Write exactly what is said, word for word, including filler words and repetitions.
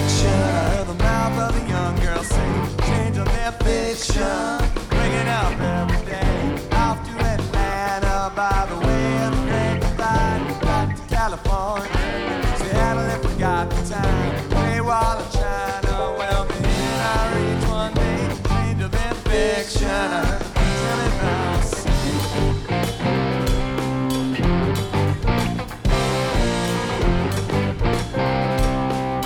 addiction. I heard the mouth of a young girl sing, change on their fiction. Waking up every day, off to Atlanta by the way of the grapevine. Back to California, Seattle if we got the time. Play while I try.